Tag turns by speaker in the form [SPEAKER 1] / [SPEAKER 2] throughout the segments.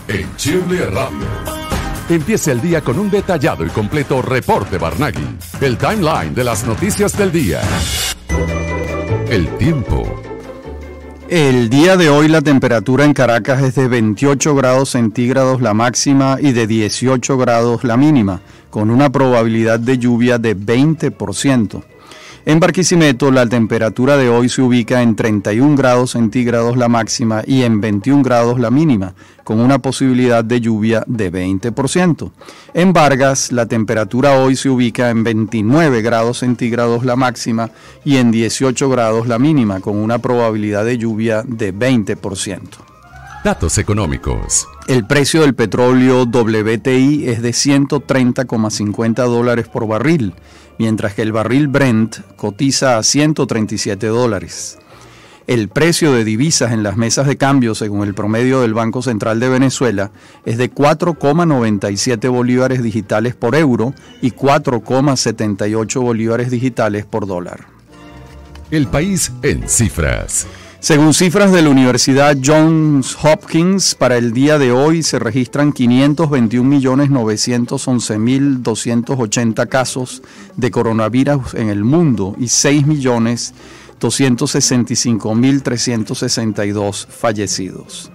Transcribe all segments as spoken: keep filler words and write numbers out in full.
[SPEAKER 1] en Chile Radio. Empiece el día con un detallado y completo reporte Barnaghi, el timeline de las noticias del día. El tiempo.
[SPEAKER 2] El día de hoy la temperatura en Caracas es de veintiocho grados centígrados la máxima y de dieciocho grados la mínima, con una probabilidad de lluvia de veinte por ciento. En Barquisimeto la temperatura de hoy se ubica en treinta y un grados centígrados la máxima y en veintiún grados la mínima, con una posibilidad de lluvia de veinte por ciento. En Vargas la temperatura hoy se ubica en veintinueve grados centígrados la máxima y en dieciocho grados la mínima, con una probabilidad de lluvia de veinte por ciento.
[SPEAKER 1] Datos económicos.
[SPEAKER 2] El precio del petróleo W T I es de ciento treinta coma cincuenta dólares por barril, mientras que el barril Brent cotiza a ciento treinta y siete dólares. El precio de divisas en las mesas de cambio, según el promedio del Banco Central de Venezuela, es de cuatro coma noventa y siete bolívares digitales por euro y cuatro coma setenta y ocho bolívares digitales por dólar.
[SPEAKER 1] El país en cifras.
[SPEAKER 2] Según cifras de la Universidad Johns Hopkins, para el día de hoy se registran quinientos veintiún millones novecientos once mil doscientos ochenta casos de coronavirus en el mundo y seis millones doscientos sesenta y cinco mil trescientos sesenta y dos fallecidos.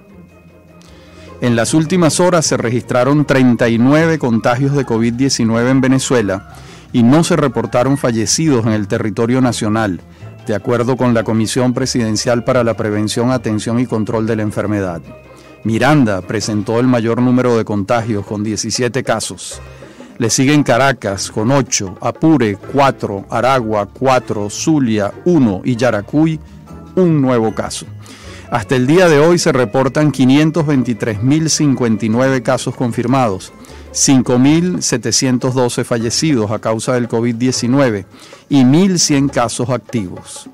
[SPEAKER 2] En las últimas horas se registraron treinta y nueve contagios de COVID diecinueve en Venezuela y no se reportaron fallecidos en el territorio nacional, de acuerdo con la Comisión Presidencial para la Prevención, Atención y Control de la Enfermedad. Miranda presentó el mayor número de contagios con diecisiete casos. Le siguen Caracas con ocho, Apure cuatro, Aragua cuatro, Zulia uno y Yaracuy un nuevo caso. Hasta el día de hoy se reportan quinientos veintitrés mil cincuenta y nueve casos confirmados, cinco mil setecientos doce fallecidos a causa del COVID diecinueve y mil cien casos activos.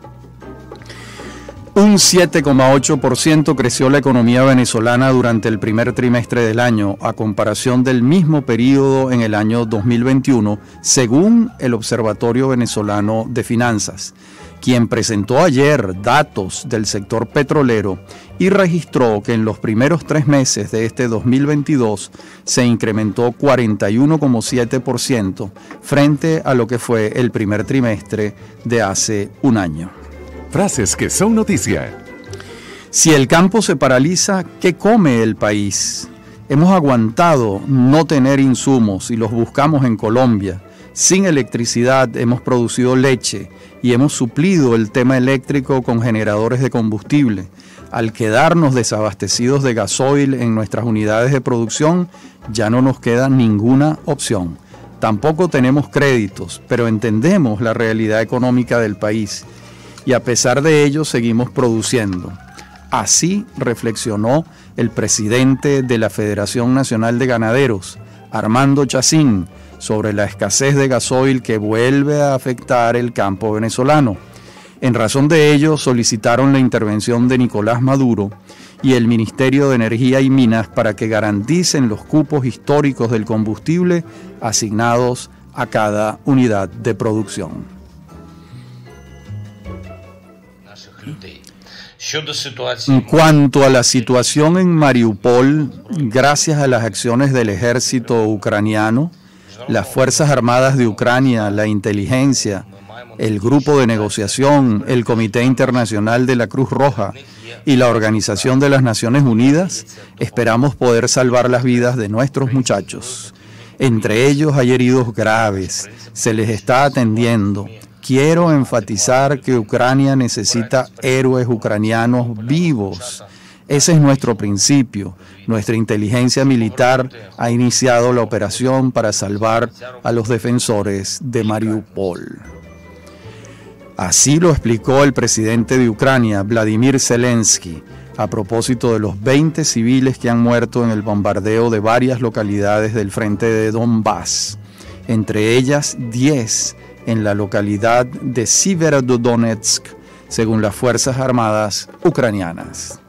[SPEAKER 2] Un siete coma ocho por ciento creció la economía venezolana durante el primer trimestre del año, a comparación del mismo periodo en el año dos mil veintiuno, según el Observatorio Venezolano de Finanzas, quien presentó ayer datos del sector petrolero y registró que en los primeros tres meses de este dos mil veintidós se incrementó cuarenta y uno coma siete por ciento frente a lo que fue el primer trimestre de hace un año.
[SPEAKER 1] Frases que son noticia.
[SPEAKER 2] Si el campo se paraliza, ¿qué come el país? Hemos aguantado no tener insumos y los buscamos en Colombia. Sin electricidad hemos producido leche y hemos suplido el tema eléctrico con generadores de combustible. Al quedarnos desabastecidos de gasoil en nuestras unidades de producción, ya no nos queda ninguna opción. Tampoco tenemos créditos, pero entendemos la realidad económica del país y a pesar de ello seguimos produciendo. Así reflexionó el presidente de la Federación Nacional de Ganaderos, Armando Chacín, sobre la escasez de gasoil que vuelve a afectar el campo venezolano. En razón de ello, solicitaron la intervención de Nicolás Maduro y el Ministerio de Energía y Minas para que garanticen los cupos históricos del combustible asignados a cada unidad de producción. En cuanto a la situación en Mariupol, gracias a las acciones del ejército ucraniano, las Fuerzas Armadas de Ucrania, la inteligencia, el Grupo de Negociación, el Comité Internacional de la Cruz Roja y la Organización de las Naciones Unidas, esperamos poder salvar las vidas de nuestros muchachos. Entre ellos hay heridos graves, se les está atendiendo. Quiero enfatizar que Ucrania necesita héroes ucranianos vivos. Ese es nuestro principio. Nuestra inteligencia militar ha iniciado la operación para salvar a los defensores de Mariupol. Así lo explicó el presidente de Ucrania, Vladimir Zelensky, a propósito de los veinte civiles que han muerto en el bombardeo de varias localidades del frente de Donbass, entre ellas diez en la localidad de Severodonetsk, según las Fuerzas Armadas ucranianas.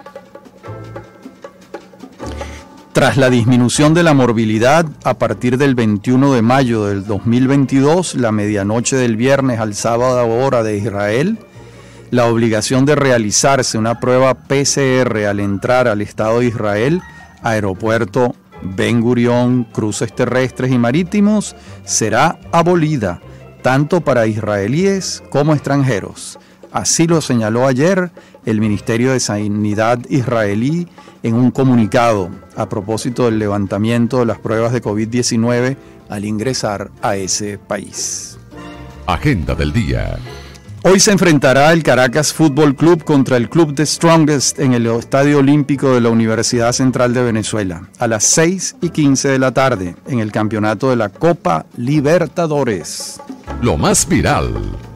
[SPEAKER 2] Tras la disminución de la morbilidad, a partir del veintiuno de mayo del dos mil veintidós, la medianoche del viernes al sábado hora de Israel, la obligación de realizarse una prueba P C R al entrar al Estado de Israel Aeropuerto Ben Gurión, cruces terrestres y marítimos, será abolida, tanto para israelíes como extranjeros. Así lo señaló ayer el Ministerio de Sanidad israelí en un comunicado a propósito del levantamiento de las pruebas de COVID diecinueve al ingresar a ese país.
[SPEAKER 1] Agenda del día.
[SPEAKER 2] Hoy se enfrentará el Caracas Fútbol Club contra el Club The Strongest en el Estadio Olímpico de la Universidad Central de Venezuela a las seis y quince de la tarde en el campeonato de la Copa Libertadores.
[SPEAKER 1] Lo más viral.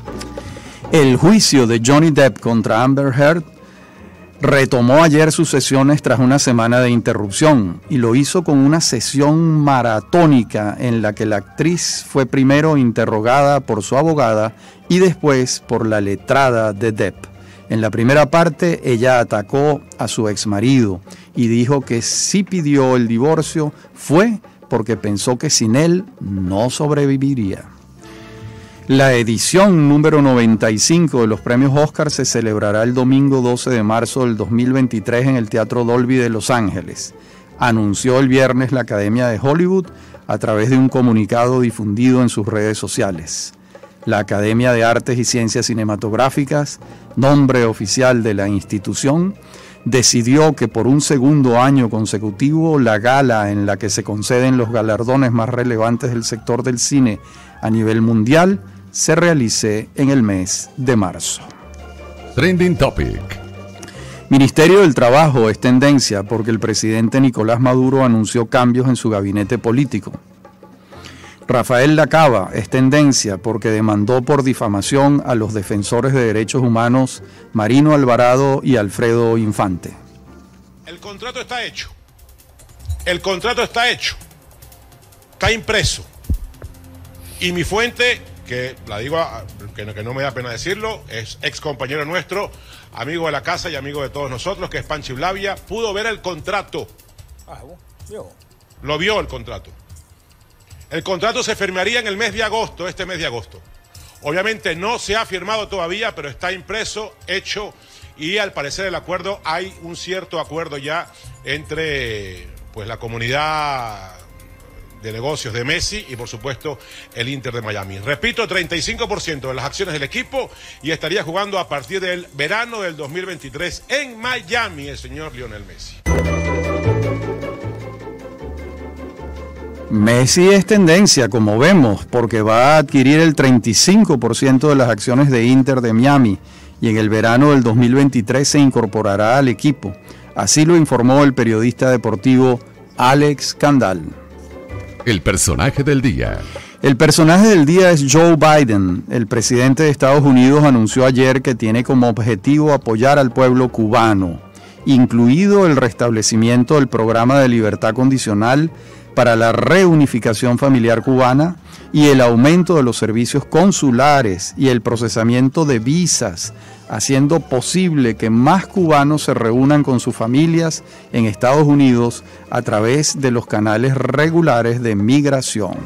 [SPEAKER 2] El juicio de Johnny Depp contra Amber Heard retomó ayer sus sesiones tras una semana de interrupción y lo hizo con una sesión maratónica en la que la actriz fue primero interrogada por su abogada y después por la letrada de Depp. En la primera parte ella atacó a su exmarido y dijo que si pidió el divorcio fue porque pensó que sin él no sobreviviría. La edición número noventa y cinco de los premios Oscar se celebrará el domingo doce de marzo del dos mil veintitrés en el Teatro Dolby de Los Ángeles, anunció el viernes la Academia de Hollywood a través de un comunicado difundido en sus redes sociales. La Academia de Artes y Ciencias Cinematográficas, nombre oficial de la institución, decidió que por un segundo año consecutivo la gala en la que se conceden los galardones más relevantes del sector del cine a nivel mundial se realice en el mes de marzo.
[SPEAKER 1] Trending Topic.
[SPEAKER 2] Ministerio del Trabajo es tendencia porque el presidente Nicolás Maduro anunció cambios en su gabinete político. Rafael Lacaba es tendencia porque demandó por difamación a los defensores de derechos humanos Marino Alvarado y Alfredo Infante.
[SPEAKER 3] El contrato está hecho. El contrato está hecho. Está impreso. Y mi fuente, que la digo, que no, que no me da pena decirlo, es ex compañero nuestro, amigo de la casa y amigo de todos nosotros, que es Panchi Blavia, pudo ver el contrato.
[SPEAKER 4] Ah, ¿vio?
[SPEAKER 3] Lo vio el contrato. El contrato se firmaría en el mes de agosto, este mes de agosto. Obviamente no se ha firmado todavía, pero está impreso, hecho, y al parecer el acuerdo, hay un cierto acuerdo ya entre pues la comunidad de negocios de Messi y por supuesto el Inter de Miami. Repito, treinta y cinco por ciento de las acciones del equipo y estaría jugando a partir del verano del dos mil veintitrés en Miami el señor Lionel Messi.
[SPEAKER 2] Messi es tendencia, como vemos, porque va a adquirir el treinta y cinco por ciento de las acciones de Inter de Miami y en el verano del dos mil veintitrés se incorporará al equipo. Así lo informó el periodista deportivo Alex Candal.
[SPEAKER 1] El personaje del día.
[SPEAKER 2] El personaje del día es Joe Biden. El presidente de Estados Unidos anunció ayer que tiene como objetivo apoyar al pueblo cubano, incluido el restablecimiento del programa de libertad condicional para la reunificación familiar cubana y el aumento de los servicios consulares y el procesamiento de visas, haciendo posible que más cubanos se reúnan con sus familias en Estados Unidos a través de los canales regulares de migración.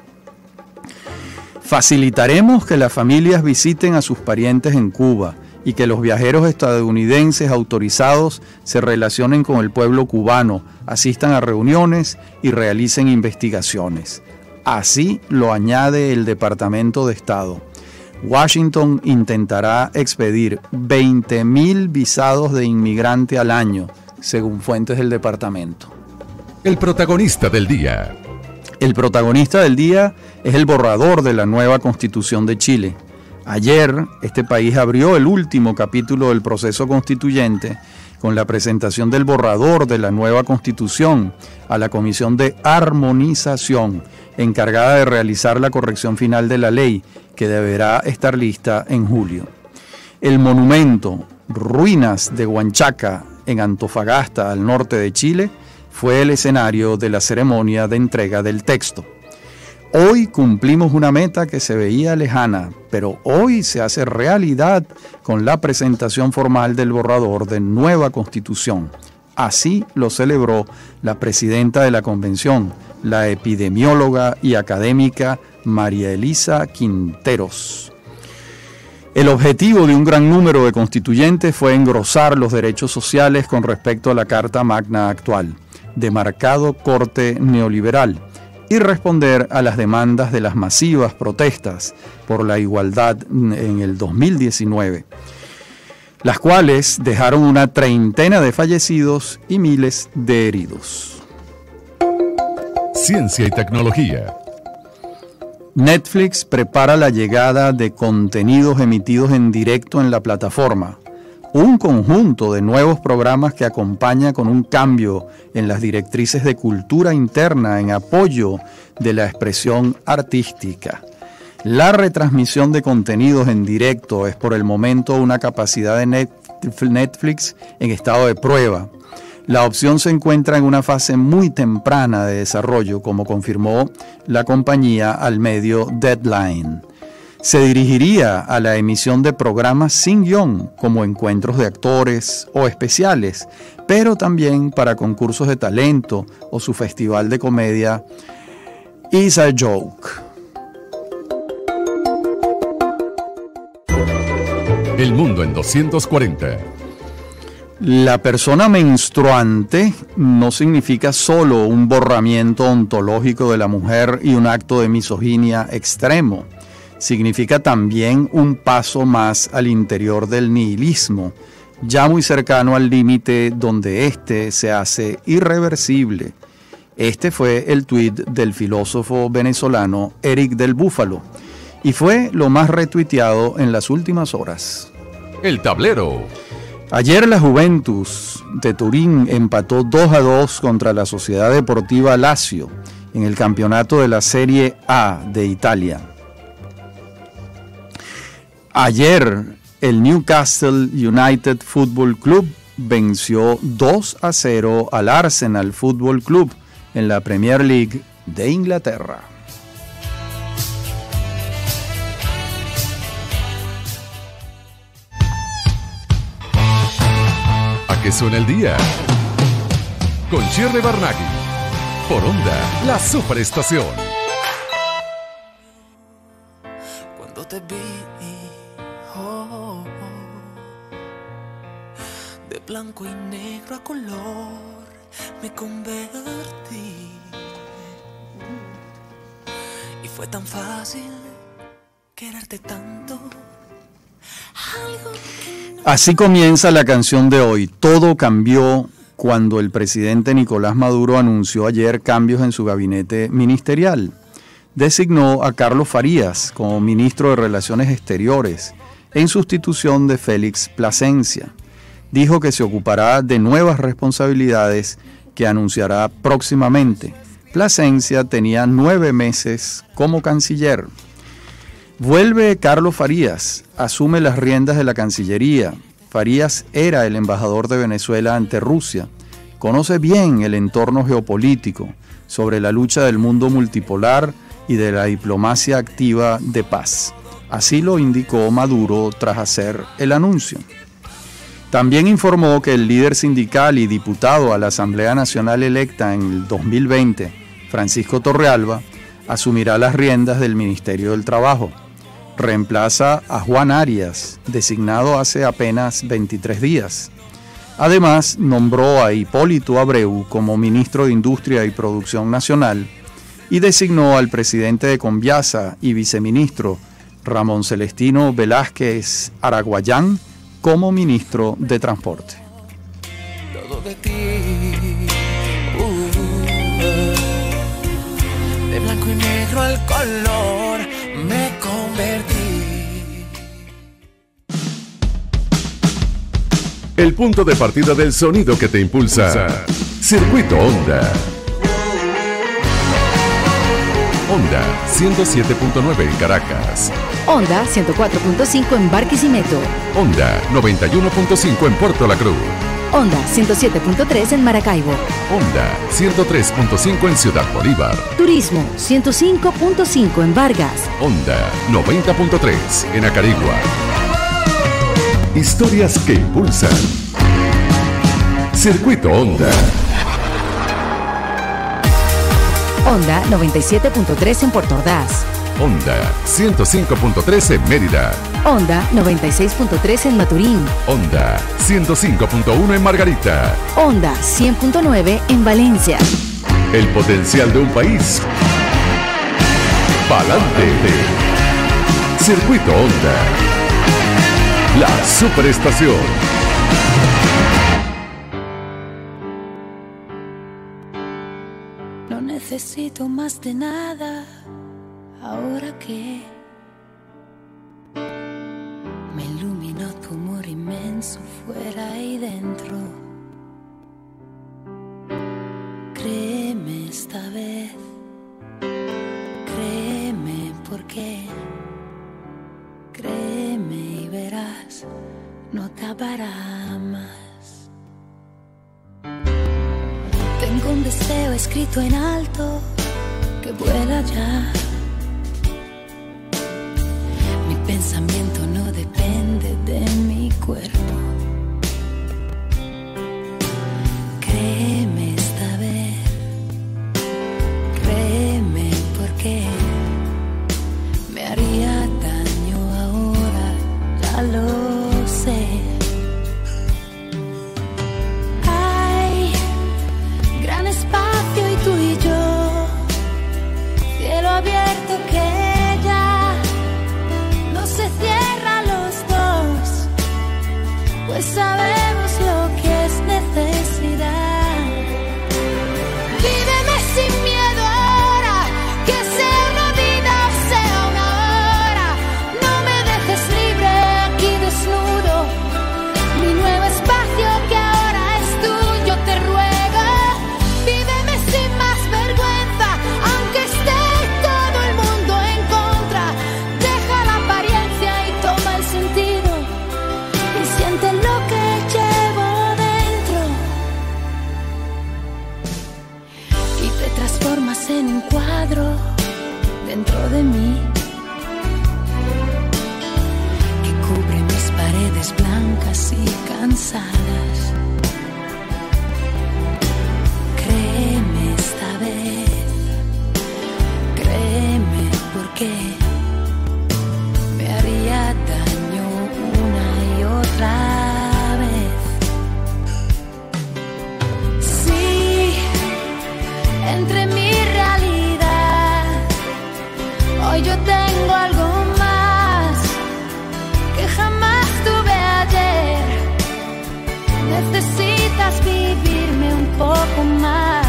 [SPEAKER 2] Facilitaremos que las familias visiten a sus parientes en Cuba y que los viajeros estadounidenses autorizados se relacionen con el pueblo cubano, asistan a reuniones y realicen investigaciones. Así lo añade el Departamento de Estado. Washington intentará expedir veinte mil visados de inmigrante al año, según fuentes del departamento.
[SPEAKER 1] El protagonista del día.
[SPEAKER 2] El protagonista del día es el borrador de la nueva Constitución de Chile. Ayer, este país abrió el último capítulo del proceso constituyente con la presentación del borrador de la nueva Constitución a la Comisión de Armonización, encargada de realizar la corrección final de la ley, que deberá estar lista en julio. El monumento Ruinas de Huanchaca, en Antofagasta, al norte de Chile, fue el escenario de la ceremonia de entrega del texto. Hoy cumplimos una meta que se veía lejana, pero hoy se hace realidad con la presentación formal del borrador de nueva Constitución. Así lo celebró la presidenta de la convención, la epidemióloga y académica María Elisa Quinteros. El objetivo de un gran número de constituyentes fue engrosar los derechos sociales con respecto a la Carta Magna actual. de marcado corte neoliberal y responder a las demandas de las masivas protestas por la igualdad en el dos mil diecinueve, las cuales dejaron una treintena de fallecidos y miles de heridos.
[SPEAKER 1] Ciencia y tecnología.
[SPEAKER 2] Netflix prepara la llegada de contenidos emitidos en directo en la plataforma, un conjunto de nuevos programas que acompaña con un cambio en las directrices de cultura interna en apoyo de la expresión artística. La retransmisión de contenidos en directo es por el momento una capacidad de Netflix en estado de prueba. La opción se encuentra en una fase muy temprana de desarrollo, como confirmó la compañía al medio Deadline. Se dirigiría a la emisión de programas sin guión, como encuentros de actores o especiales, pero también para concursos de talento o su festival de comedia Is a Joke.
[SPEAKER 1] El mundo en doscientos cuarenta.
[SPEAKER 2] La persona menstruante no significa solo un borramiento ontológico de la mujer y un acto de misoginia extremo. Significa también un paso más al interior del nihilismo, ya muy cercano al límite donde éste se hace irreversible. Este fue el tuit del filósofo venezolano Eric del Búfalo y fue lo más retuiteado en las últimas horas.
[SPEAKER 1] El tablero.
[SPEAKER 2] Ayer la Juventus de Turín empató dos a dos contra la Sociedad Deportiva Lazio en el campeonato de la Serie A de Italia. Ayer el Newcastle United Football Club venció dos a cero al Arsenal Football Club en la Premier League de Inglaterra.
[SPEAKER 1] Que suena el día con Shirley Barnaghi por Onda, la superestación.
[SPEAKER 4] Cuando te vi, oh, oh, de blanco y negro a color me convertí y fue tan fácil quererte tanto.
[SPEAKER 2] Así comienza la canción de hoy. Todo cambió cuando el presidente Nicolás Maduro anunció ayer cambios en su gabinete ministerial. Designó a Carlos Farías como ministro de Relaciones Exteriores en sustitución de Félix Plasencia. Dijo que se ocupará de nuevas responsabilidades que anunciará próximamente. Plasencia tenía nueve meses como canciller. Vuelve Carlos Farías, asume las riendas de la Cancillería. Farías era el embajador de Venezuela ante Rusia. Conoce bien el entorno geopolítico sobre la lucha del mundo multipolar y de la diplomacia activa de paz. Así lo indicó Maduro tras hacer el anuncio. También informó que el líder sindical y diputado a la Asamblea Nacional electa en el dos mil veinte, Francisco Torrealba, asumirá las riendas del Ministerio del Trabajo. Reemplaza a Juan Arias, designado hace apenas veintitrés días. Además, nombró a Hipólito Abreu como ministro de Industria y Producción Nacional y designó al presidente de Conviasa y viceministro Ramón Celestino Velázquez Araguayán como ministro de Transporte.
[SPEAKER 4] Todo de ti, uh, de blanco y negro al color me convertí.
[SPEAKER 1] El punto de partida del sonido que te impulsa. Circuito Onda. Onda ciento siete punto nueve en Caracas.
[SPEAKER 5] Onda ciento cuatro punto cinco en Barquisimeto.
[SPEAKER 1] Onda noventa y uno punto cinco en Puerto La Cruz.
[SPEAKER 5] Onda ciento siete punto tres en Maracaibo.
[SPEAKER 1] Onda ciento tres punto cinco en Ciudad Bolívar.
[SPEAKER 5] Turismo ciento cinco punto cinco en Vargas.
[SPEAKER 1] Onda noventa punto tres en Acarigua. Historias que impulsan. Circuito Onda.
[SPEAKER 5] Onda noventa y siete punto tres en Puerto Ordaz.
[SPEAKER 1] Onda ciento cinco punto tres en Mérida.
[SPEAKER 5] Onda noventa y seis punto tres en Maturín.
[SPEAKER 1] Onda ciento cinco punto uno en Margarita.
[SPEAKER 5] Onda cien punto nueve en Valencia.
[SPEAKER 1] El potencial de un país. Pa'lante. Circuito Onda. La superestación.
[SPEAKER 4] No necesito más de nada ahora que me iluminó tu amor inmenso fuera y dentro. Créeme esta vez, créeme porque créeme y verás, no te acabará más. Tengo un deseo escrito en alto que vuela ya. Mi pensamiento no depende de mi cuerpo. Créeme esta vez, créeme porque me haría daño ahora, ya lo sé. Hay gran espacio y tú y yo, cielo abierto que ya no se cierra los dos, pues sabemos lo que es necesidad. Víveme sin miedo ahora, que sea una vida o sea una hora. No me dejes libre aquí desnudo, mi nuevo espacio que ahora es tuyo, te ruego. Víveme sin más vergüenza, aunque esté todo el mundo en contra. Deja la apariencia y toma el sentido, y siente lo que llevo dentro. Y te transformas en un cuadro dentro de mí, que cubre mis paredes blancas y cansadas. Créeme esta vez, créeme porque me haría daño una y otra vez. Sí, entre mi realidad, hoy yo tengo algo más que jamás tuve ayer. Necesitas vivirme un poco más.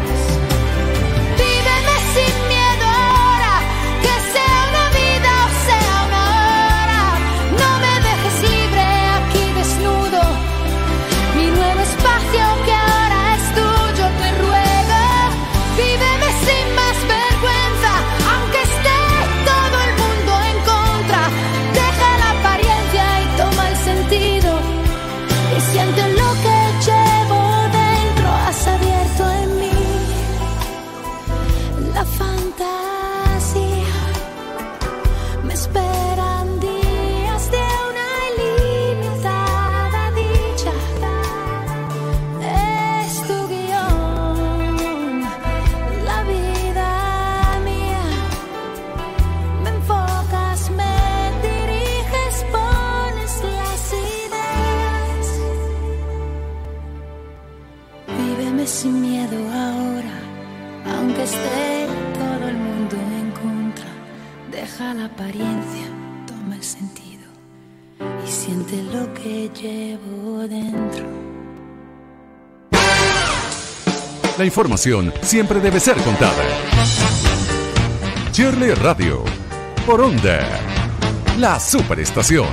[SPEAKER 4] Víveme sin miedo ahora, que sea una vida o sea una hora. No me dejes libre aquí desnudo, mi nuevo espacio que ahora es tuyo, te ruego. Víveme sin más vergüenza, aunque esté todo el mundo en contra. Deja la apariencia y toma el sentido, y siente lo que llevo dentro. Has abierto en mí la fantasía. Me esperan días de una ilimitada dicha. Es tu guión, la vida mía. Me enfocas, me diriges, pones las ideas. Víveme sin miedo ahora, aunque esté todo el mundo en contra. Deja la apariencia, toma el sentido, y siente lo que llevo dentro.
[SPEAKER 1] La información siempre debe ser contada. Shirley Radio, por Onda, la superestación.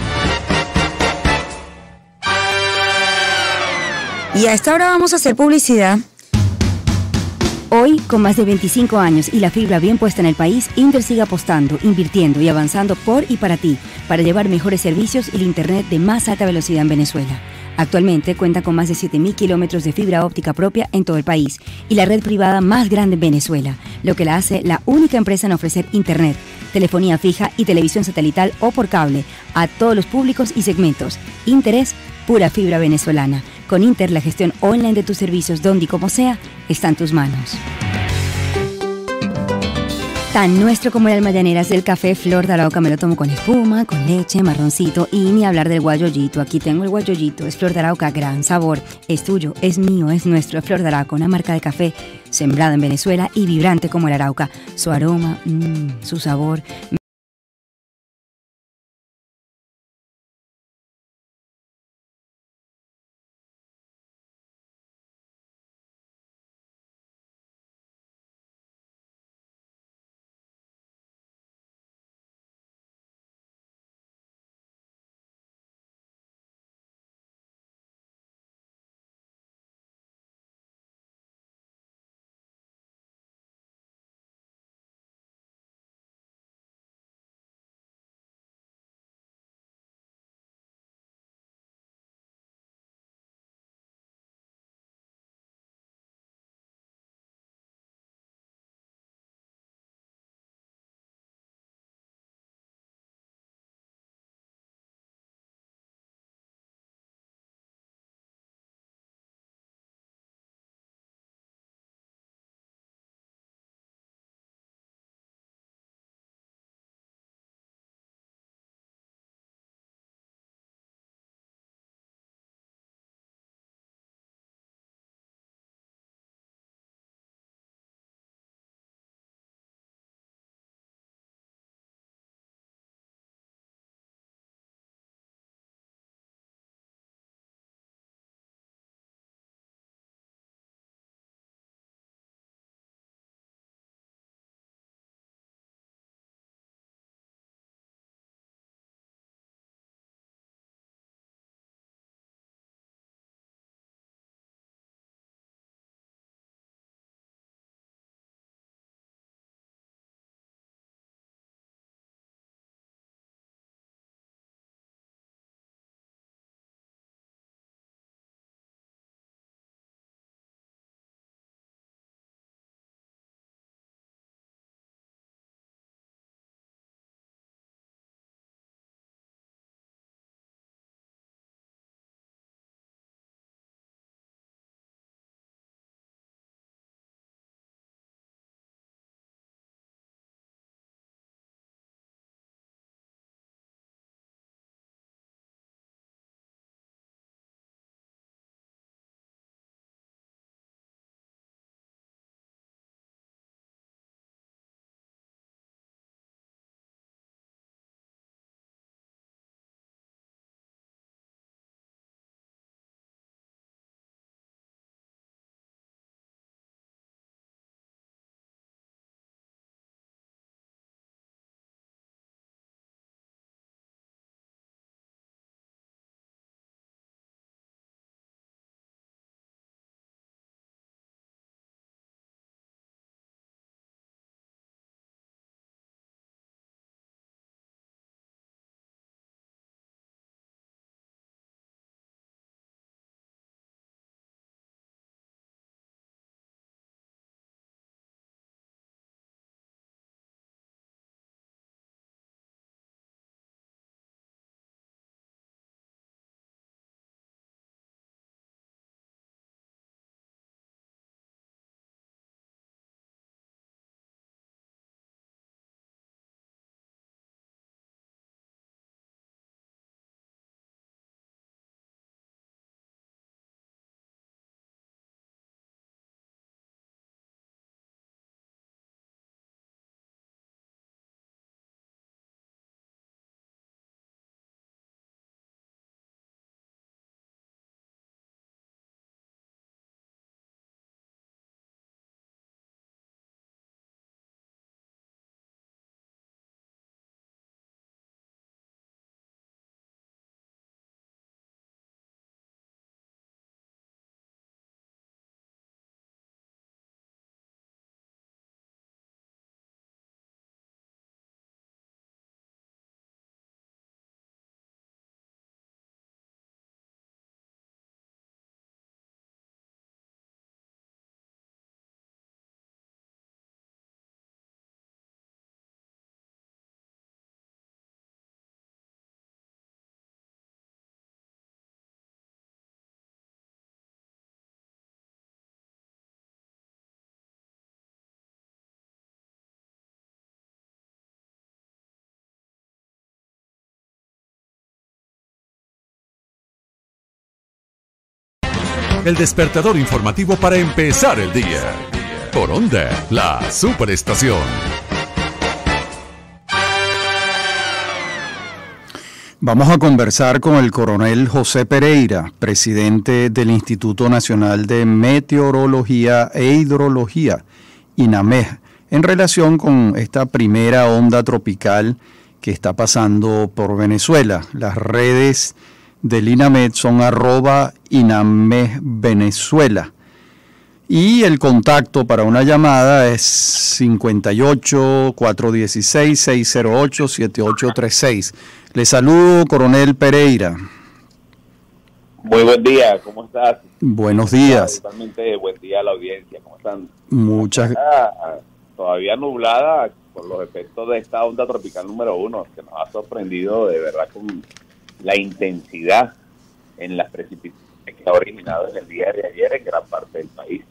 [SPEAKER 6] Y a esta hora vamos a hacer publicidad.
[SPEAKER 5] Hoy, con más de veinticinco años y la fibra bien puesta en el país, Inter sigue apostando, invirtiendo y avanzando por y para ti, para llevar mejores servicios y el internet de más alta velocidad en Venezuela. Actualmente cuenta con más de siete mil kilómetros de fibra óptica propia en todo el país y la red privada más grande en Venezuela, lo que la hace la única empresa en ofrecer internet, telefonía fija y televisión satelital o por cable a todos los públicos y segmentos. Inter es pura fibra venezolana. Con Inter, la gestión online de tus servicios donde y como sea está en tus manos. Tan nuestro como el alma llanera es el café Flor de Arauca. Me lo tomo con espuma, con leche, marroncito y ni hablar del guayollito. Aquí tengo el guayollito, es Flor de Arauca, gran sabor. Es tuyo, es mío, es nuestro. Es Flor de Arauca, una marca de café sembrada en Venezuela y vibrante como el Arauca. Su aroma, mmm, su sabor.
[SPEAKER 1] el despertador informativo para empezar el día. Por Onda, la superestación.
[SPEAKER 2] Vamos a conversar con el coronel José Pereira, presidente del Instituto Nacional de Meteorología e Hidrología, INAMEH, en relación con esta primera onda tropical que está pasando por Venezuela. Las redes del INAMEH son arroba INAMEH Venezuela. Y el contacto para una llamada es cincuenta y ocho, cuatrocientos dieciséis, seiscientos ocho, setenta y ocho treinta y seis. Le saludo, coronel Pereira.
[SPEAKER 7] Muy buen día, ¿cómo estás?
[SPEAKER 2] Buenos días.
[SPEAKER 7] Totalmente buen día a la audiencia, ¿cómo están?
[SPEAKER 2] Muchas
[SPEAKER 7] gracias. Todavía nublada por los efectos de esta onda tropical número uno, que nos ha sorprendido de verdad con la intensidad en las precipitaciones que ha originado en el día de ayer en gran parte del país.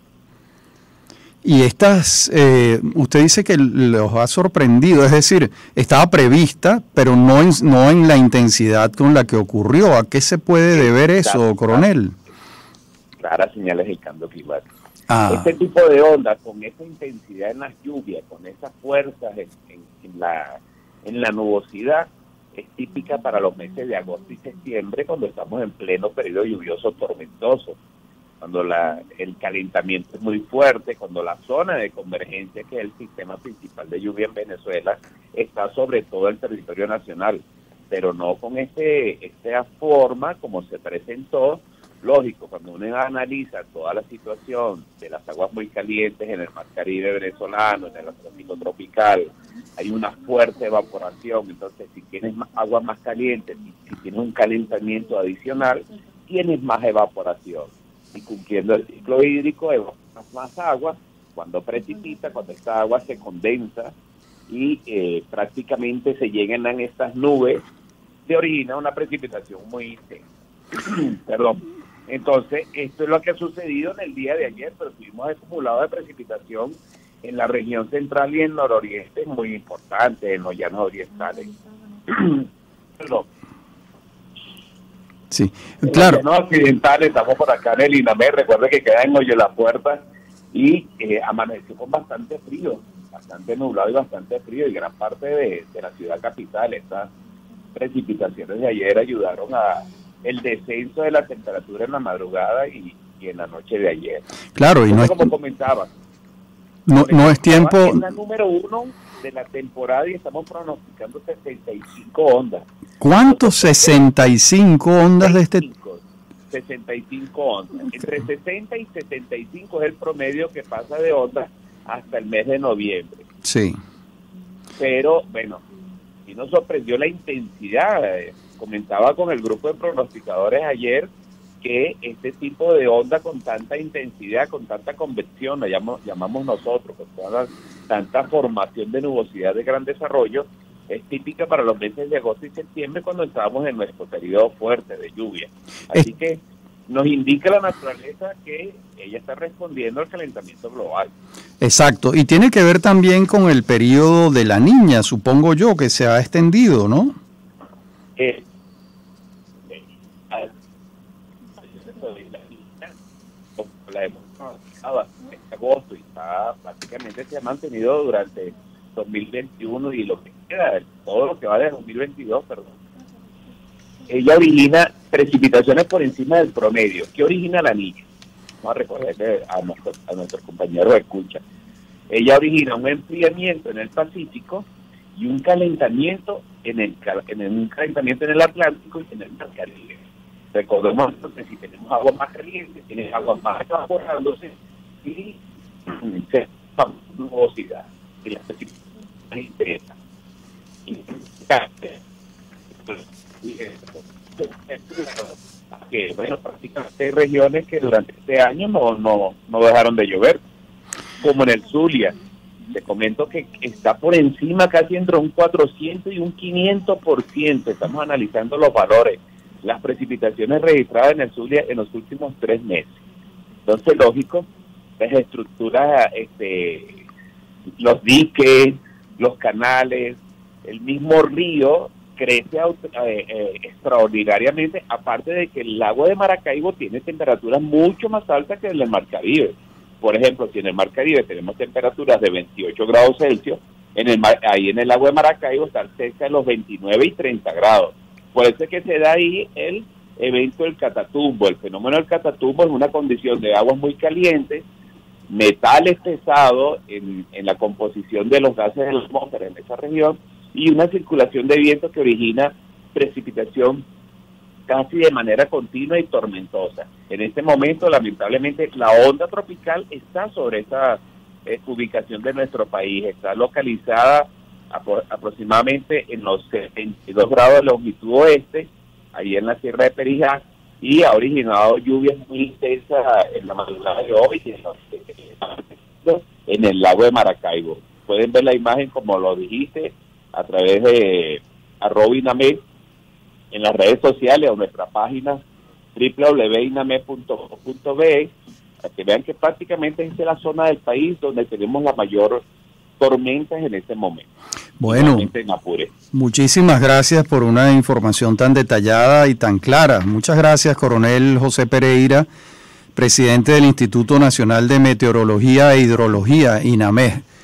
[SPEAKER 2] Y estas, eh, usted dice que los ha sorprendido, es decir, estaba prevista, pero no en, no en la intensidad con la que ocurrió. ¿A qué se puede deber eso, coronel?
[SPEAKER 7] Claras señales del cambio climático.
[SPEAKER 2] Ah.
[SPEAKER 7] Este tipo de ondas, con esa intensidad en las lluvias, con esas fuerzas en, en, en, la, en la nubosidad, es típica para los meses de agosto y septiembre, cuando estamos en pleno periodo lluvioso tormentoso, cuando la, el calentamiento es muy fuerte, cuando la zona de convergencia, que es el sistema principal de lluvia en Venezuela, está sobre todo el territorio nacional, pero no con este, esta forma como se presentó. Lógico, cuando uno analiza toda la situación de las aguas muy calientes en el mar Caribe venezolano, en el Atlántico tropical, hay una fuerte evaporación. Entonces, si tienes más aguas más calientes, si, si tienes un calentamiento adicional, tienes más evaporación. Y cumpliendo el ciclo hídrico, evaporas más agua. Cuando precipita, cuando esta agua se condensa y eh, prácticamente se llegan a estas nubes, se origina una precipitación muy intensa. Perdón. Entonces, esto es lo que ha sucedido en el día de ayer, pero tuvimos acumulado de precipitación en la región central y en nororiente muy importante, en los llanos orientales. Perdón.
[SPEAKER 2] Sí, claro.
[SPEAKER 7] En los llanos occidentales, estamos por acá en el INAMEH, recuerde que queda en Oye la Puerta, y eh, amaneció con bastante frío, bastante nublado y bastante frío, y gran parte de, de la ciudad capital. Estas precipitaciones de ayer ayudaron a el descenso de la temperatura en la madrugada y, y en la noche de ayer.
[SPEAKER 2] Claro, y no es,
[SPEAKER 7] como comentaba,
[SPEAKER 2] no, no es tiempo.
[SPEAKER 7] Es la número uno de la temporada y estamos pronosticando sesenta y cinco ondas.
[SPEAKER 2] ¿Cuántos sesenta y cinco ondas de este?
[SPEAKER 7] sesenta y cinco ondas. Entre sesenta y setenta y cinco es el promedio que pasa de ondas hasta el mes de noviembre.
[SPEAKER 2] Sí.
[SPEAKER 7] Pero, bueno, y nos sorprendió la intensidad. Eh, Comentaba con el grupo de pronosticadores ayer que este tipo de onda con tanta intensidad, con tanta convección, la llamamos, llamamos nosotros, con toda la, tanta formación de nubosidad de gran desarrollo, es típica para los meses de agosto y septiembre, cuando estábamos en nuestro periodo fuerte de lluvia. Así que nos indica la naturaleza que ella está respondiendo al calentamiento global.
[SPEAKER 2] Exacto, y tiene que ver también con el periodo de la Niña, supongo yo, que se ha extendido, ¿no?
[SPEAKER 7] Eh, la hemos trabajado en agosto y está prácticamente se ha mantenido durante dos mil veintiuno y lo que queda, todo lo que va de dos mil veintidós, perdón. Ella origina precipitaciones por encima del promedio. ¿Qué origina la Niña? Vamos a recordarle a nuestros a nuestros compañeros de escucha. Ella origina un enfriamiento en el Pacífico y un calentamiento en el, en el un calentamiento en el Atlántico y en el Mar Caribe. Recordemos entonces, si tenemos agua más caliente, tienes agua más evaporándose y se nubosidad y la precipitación intensa. Que bueno, prácticamente hay regiones que durante este año no, no, no dejaron de llover, como en el Zulia. Te comento que está por encima casi entre un cuatrocientos y un quinientos por ciento. Estamos analizando los valores, las precipitaciones registradas en el Zulia en los últimos tres meses. Entonces, lógico, las estructuras, este, los diques, los canales, el mismo río crece eh, eh, extraordinariamente, aparte de que el lago de Maracaibo tiene temperaturas mucho más altas que en el Mar Caribe. Por ejemplo, si en el Mar Caribe tenemos temperaturas de veintiocho grados Celsius, en el mar, ahí en el lago de Maracaibo están cerca de los veintinueve y treinta grados. Por eso es que se da ahí el evento del Catatumbo. El fenómeno del Catatumbo es una condición de aguas muy calientes, metales pesados en, en la composición de los gases de la atmósfera en esa región, y una circulación de viento que origina precipitación casi de manera continua y tormentosa. En este momento, lamentablemente, la onda tropical está sobre esa eh, ubicación de nuestro país, está localizada apro- aproximadamente en los setenta y dos grados de longitud oeste, ahí en la Sierra de Perijá, y ha originado lluvias muy intensas en la madrugada de hoy y en, los, en el lago de Maracaibo. Pueden ver la imagen, como lo dijiste, a través de arroba INAME en las redes sociales o nuestra página doble u doble u doble u punto iname punto com punto be, para que vean que prácticamente esta es la zona del país donde tenemos la mayor tormentas en este momento.
[SPEAKER 2] Bueno,
[SPEAKER 7] en Apure.
[SPEAKER 2] Muchísimas gracias por una información tan detallada y tan clara. Muchas gracias, coronel José Pereira, presidente del Instituto Nacional de Meteorología e Hidrología, INAME.